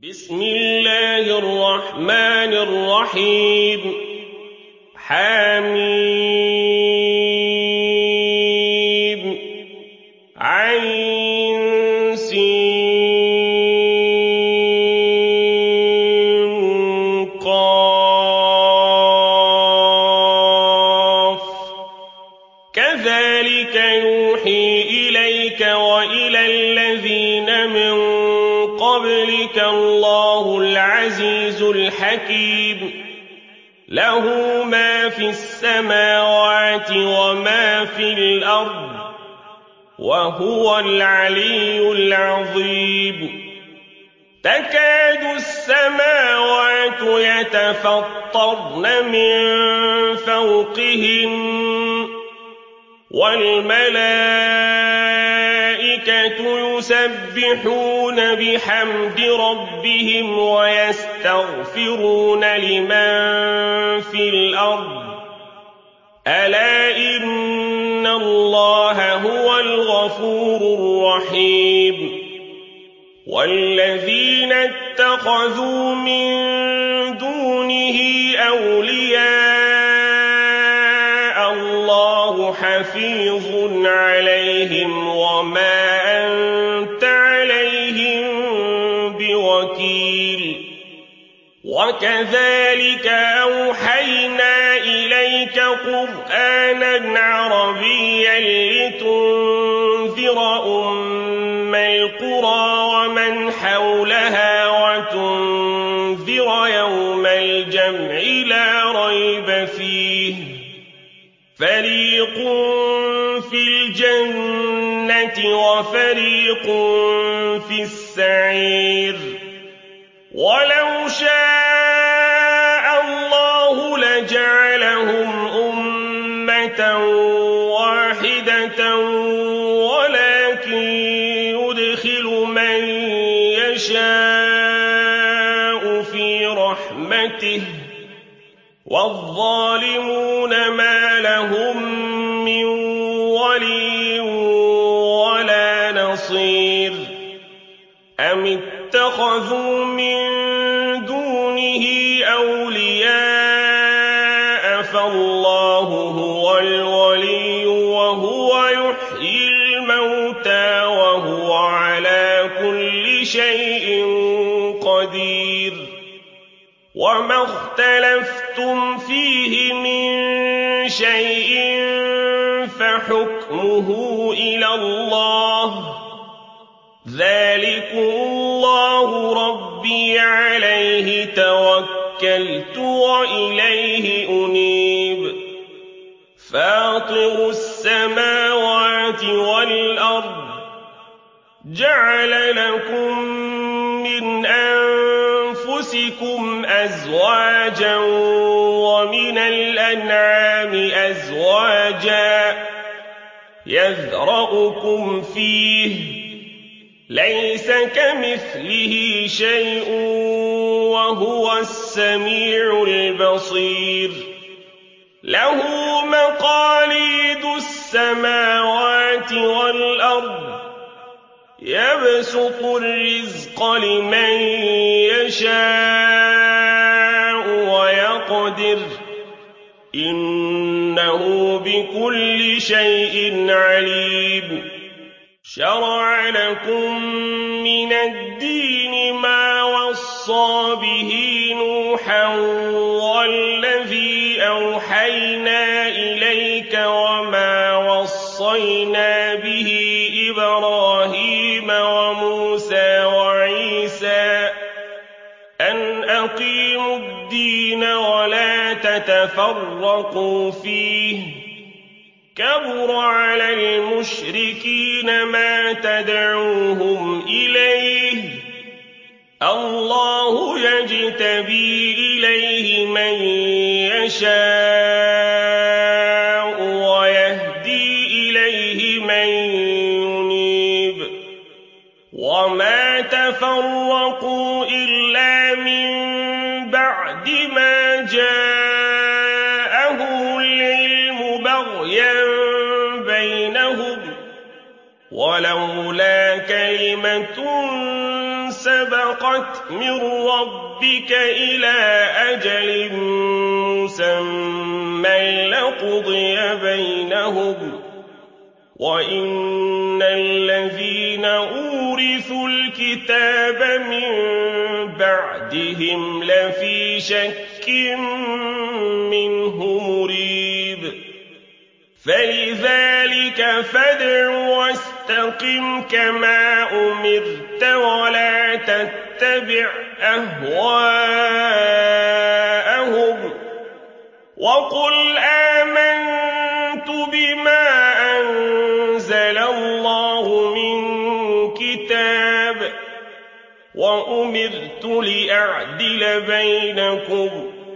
بسم الله الرحمن الرحيم حميم عين سين قاف كذلك يوحي إليك وإلى الذين من قبلك الله العزيز الحكيم له ما في السماوات وما في الأرض وهو العلي العظيم تكاد السماوات يتفطرن من فوقهن والملائكة يسبحون بحمد ربهم ويستغفرون لمن في الأرض ألا إن الله هو الغفور الرحيم والذين اتخذوا من دونه أولياء الله حفيظ عليهم وما أنت عليهم بوكيل وكذلك أوحينا إليك قرآنا عربيا لتنذر أم القرى ومن حولها وتنذر يوم الجمع لا ريب فيه فريق في الجنة وفريق في السعير ولو شاء الله لجعلهم أمة واحدة ولكن يدخل من يشاء في رحمته والظالمون ما لهم من ولي ولا نصير أم اتخذوا من دونه أولياء فالله هو الولي وهو يحيي الموتى وهو على كل شيء قدير وما اختلفتم فيه من شيء فحكمه إلى الله ذلكم الله ربي عليه توكلت وإليه أنيب فاطر السماوات والأرض جعل لكم من أنفسكم أزواجا ومن الأنعام أزواجا يذرأكم فيه ليس كمثله شيء وهو السميع البصير له مقاليد السماوات والأرض يبسط الرزق لمن يشاء ويقدر إنه بكل شيء عليم شرع لكم من الدين ما وصى به نوحا والذي أوحينا إليك وما وصينا به إبراهيم وموسى وعيسى أن أقيموا الدين ولا تتفرقوا فيه كبر على المشركين ما تدعوهم إليه الله يجتبي إليه من يشاء ويهدي إليه من ينيب وما تفرقوا إلا من بعد ما جاءهم العلم بغيا بينهم ولولا كلمة سبقت سبقت من ربك إلى أجل مسمى لقضي بينهم وإن الذين أورثوا الكتاب من بعدهم لفي شك منه مريب فلذلك فادع واستقم كما أمرت ولا تتبع أهواءهم وقل آمنت بما أنزل الله من كتاب وأمرت لأعدل بينكم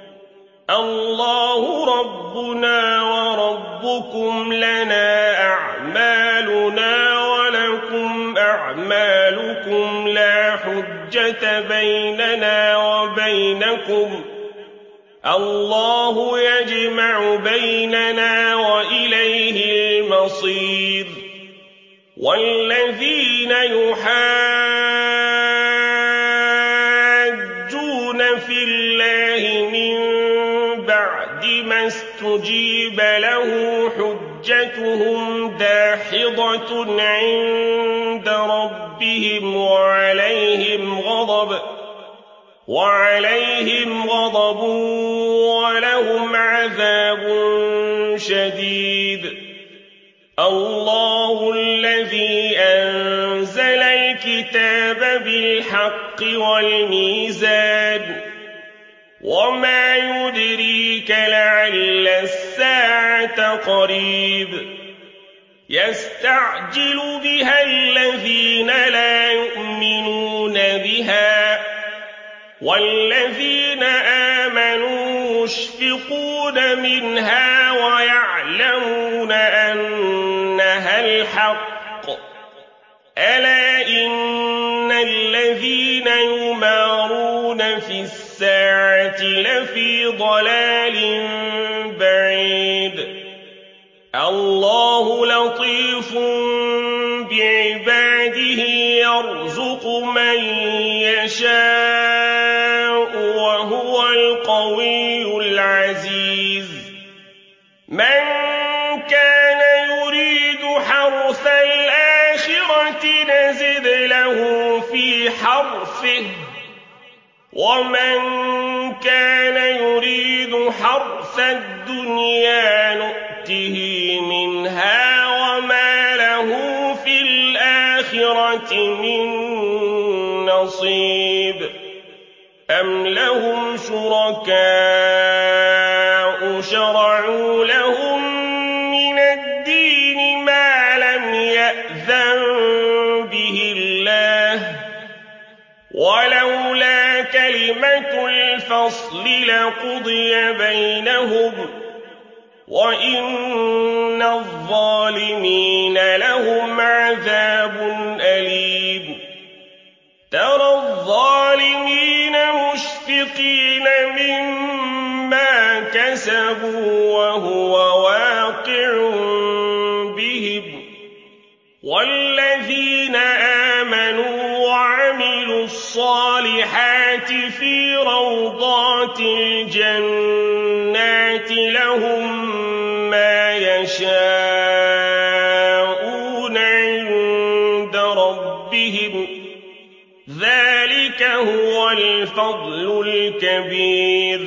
الله ربنا وربكم لنا أعمالنا ولكم أعمالكم لا حجة بيننا وبينكم الله يجمع بيننا وإليه المصير والذين يحاجون في الله من بعد ما استجيب له حجتهم داحضة عند ربهم وعليهم غضب ولهم عذاب شديد الله الذي أنزل الكتاب بالحق والميزان وما يدريك لعل الساعة قريب يستعجل بها الذين لا يؤمنون بها والذين آمنوا مشفقون منها ويعلمون أنها الحق ألا إن الذين يمارون في الساعة لفي ضلال بعيد الله لطيف بعباده يرزق من يشاء وهو القوي العزيز من كان يريد حرث الآخرة نزد له في حرثه ومن كان يريد حرث الدنيا نؤته منها وما له في الآخرة من نصيب أم لهم شركاء شرعوا لهم من الدين ما لم يأذن به الله ولولا كلمة الفصل لقضي بينهم وإن الظالمين لهم عذاب أليم ترى الظالمين مشفقين مما كسبوا وهو واقع بهم والذين آمنوا وعملوا الصالحات في روضات الجنات لهم ما يشاءون عند ربهم ذلك هو الفضل الكبير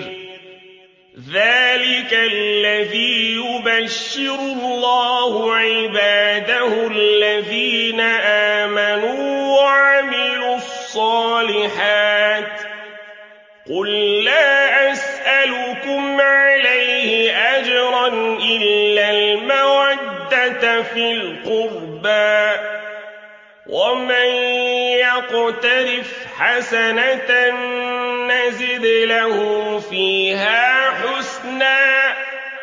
ذلك الذي يبشر الله عباده الذين آمنوا وعملوا الصالحات قل لا أسألكم عليه أجرا إلا المودة في القربى ومن يقترف حسنة نزد له فيها حسنا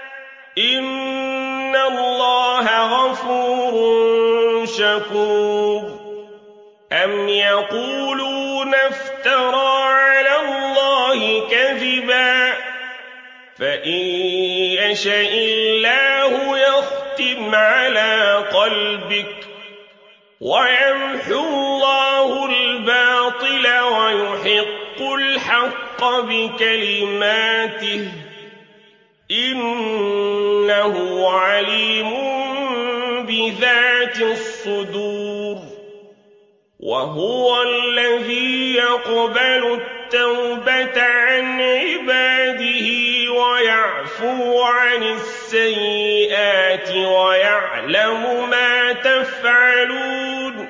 إن الله غفور شكور أم يقولون افترى على الله كذبا فإن يشاء الله يختم على قلبك ويمحو الله الباطل ويحق الحق بكلماته إنه عليم بذات الصدور وهو الذي يقبل التوبة عن عباده ويعفو عن السيئات ويعلم ما تفعلون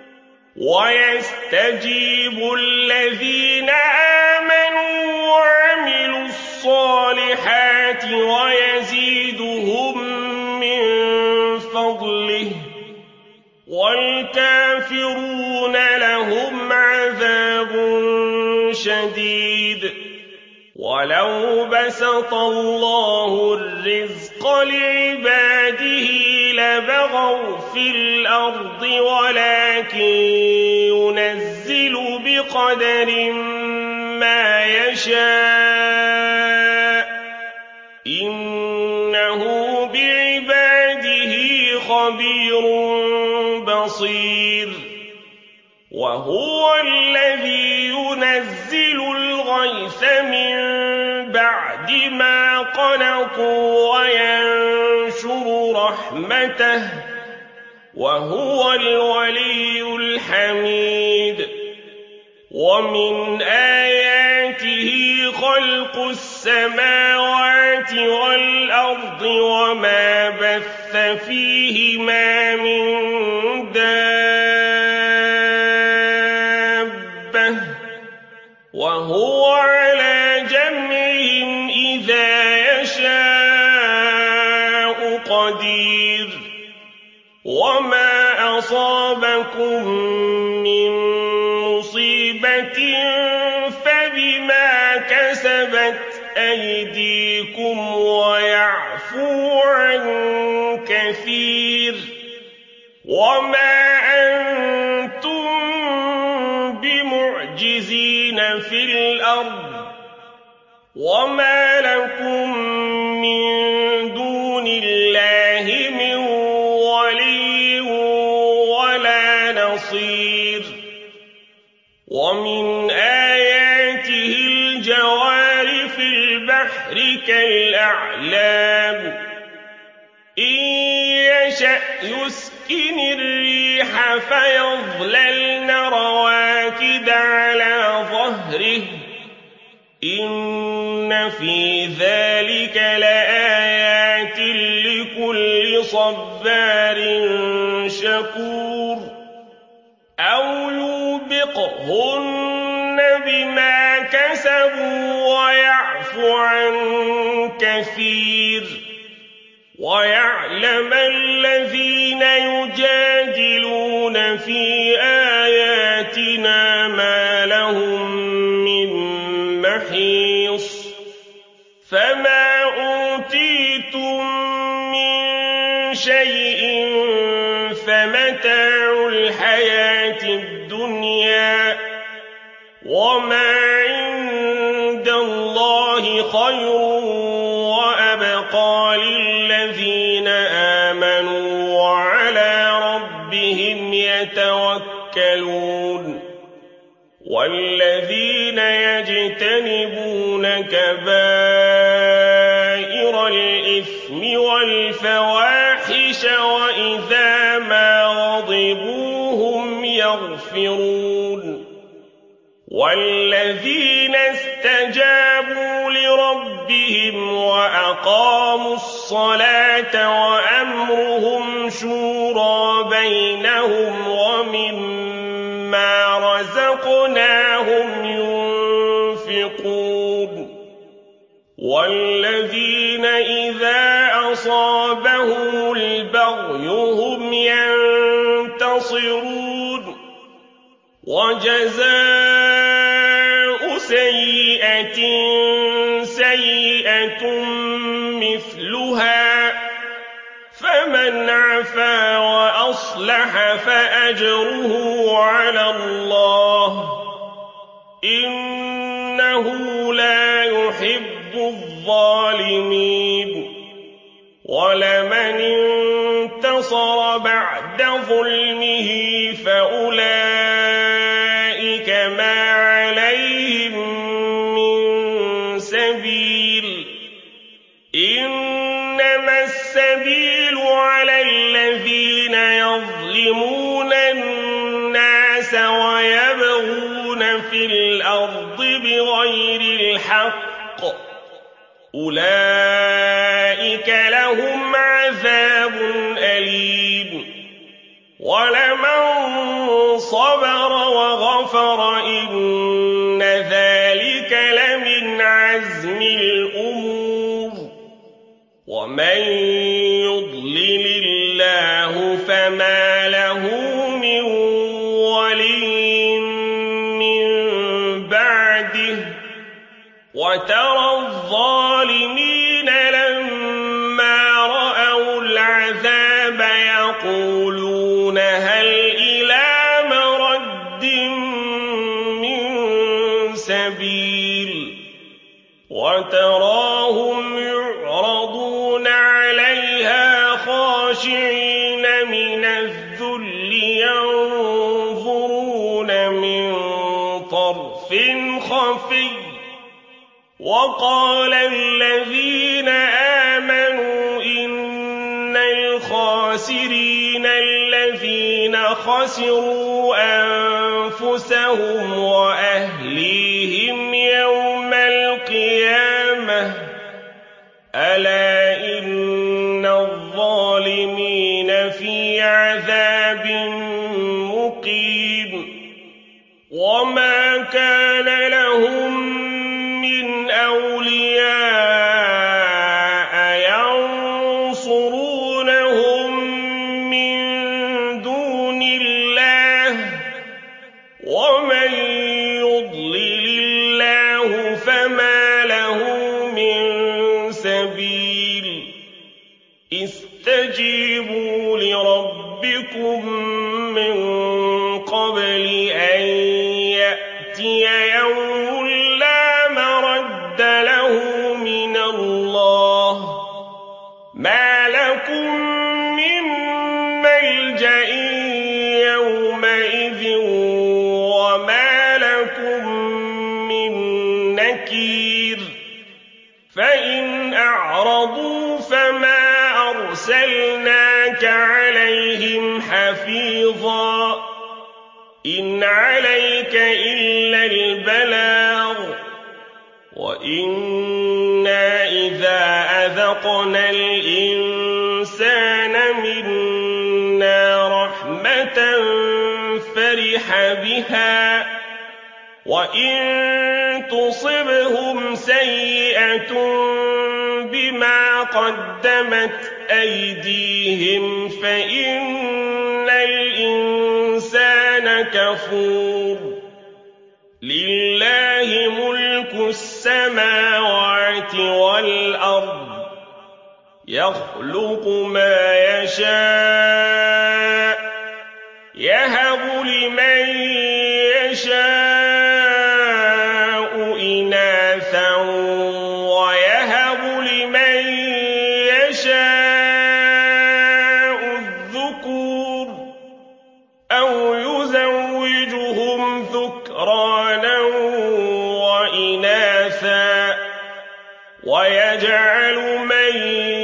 ويستجيب الذين آمنوا وعملوا الصالحات ويزيدهم من فضله والكافرون لهم عذاب شديد ولو بسط الله الرزق لعباده لبغوا في الأرض ولكن ينزل بقدر ما يشاء إنه بعباده خبير بصير وهو الذي ينزل الغيث من بعد ما قنطوا وينشر رحمته وهو الولي الحميد ومن آياته خلق السماوات والأرض وما بث فيهما من دابة وهو على جمعهم إذا يشاء قدير وما أصابكم من مصيبة فبما كسبت أيديكم ويعفو عن كثير وما أنتم بمعجزين في الأرض وما لكم من دون الله من ولي ولا نصير ومن آياته الجوار في البحر كالأعلام إن يشأ يسكن الريح فيظللن رواكد على ظهره إن في ذلك لآيات لكل صبار شكور أو يوبقهن بما كسبوا ويعفو عن كثير ويعلم الذين يجادلون في آياتنا ما لهم من محيص فما أوتيتم من شيء فمتاع الحياة الدنيا وما عند الله خير وأبقى للذين آمنوا وعلى ربهم يتوكلون والذين يجتنبون كبائر الإثم والفواحش وإذا ما غضبوا هم يغفرون والذين استجابوا لربهم وأقاموا الصلاة وأمرهم شورى بينهم ومما رزقناهم ينفقون والذين إذا أصابهم البغي هم ينتصرون وجزاء سيئة سيئة مثلها فمن عفا وأصلح فأجره على الله إنه لا يحب الظالمين ولمن انتصر بعد ظلمه فأولئك ما الأرض بغير الحق أولئك لهم عذاب أليم ولمن صبر وغفر إن ذلك لمن عزم الأمور ومن يضلل الله فما له من ولي من بعده وترى الظالمين لما رأوا العذاب يقولون هل إلى مرد من سبيل وتراهم يعرضون عليها خاشعين من الذل ينظرون من طرف خفي وقال الذين آمنوا إن الخاسرين الذين خسروا أنفسهم وأهليهم يوم القيامة ألا إن الظالمين في عذاب مقيم وما كان لهم من أولياء ينصرونهم من دون الله ومن يضلل الله فما له من سبيل استجيبوا لربكم من قبل أن يأتي يوم لا مرد له من الله ما لكم من ملجأ يومئذ وما لكم من نكير فإن أعرضوا فما أرسلناك عليهم حفيظا إن عليك إلا البلاغ وإنا إذا أذقنا الإنسان منا رحمة فرح بها وإن تصبهم سيئة بما قدمت أيديهم فإن الإنسان كفور لله ملك السماوات والأرض يخلق ما يشاء يهب لمن يشاء إناثا ويهب لمن يشاء الذكور أو يزوجهم ذكرانا وإناثا ويجعل من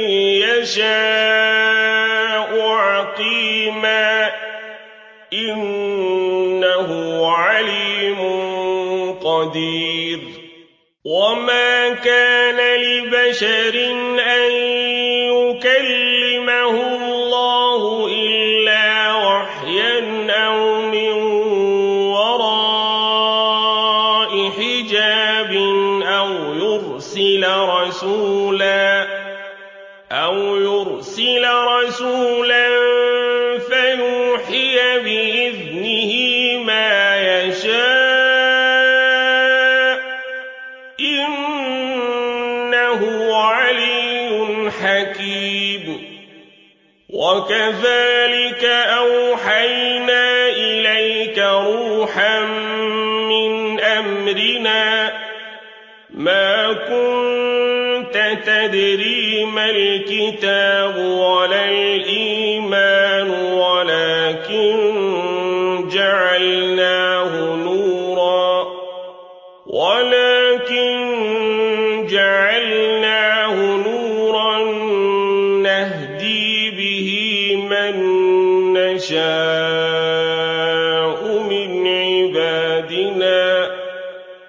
يشاء عقيما إنه عليم قدير وما كان لبشر أن يكلمه الله إلا وحيا أو من وراء حجاب أو يرسل رسولا فيوحي بإذنه ما يشاء إنه علي حكيم وكذلك أوحينا إليك روحا من أمرنا ما كنت تدري ما الكتاب ولا الإيمان ولكن جعلناه نورا نهدي به من نشاء من عبادنا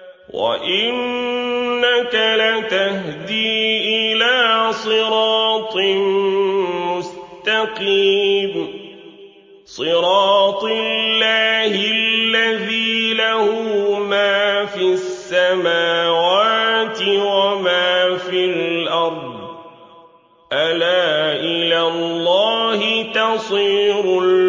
وَإِنَّكَ لَتَهْدِي إِلَىٰ صِرَاطٍ مُّسْتَقِيمٍ صِرَاطِ اللَّهِ الَّذِي لَهُ مَا فِي السَّمَاوَاتِ وَمَا فِي الْأَرْضِ ۗ أَلَا إِلَى اللَّهِ تَصِيرُ الْأُمُورُ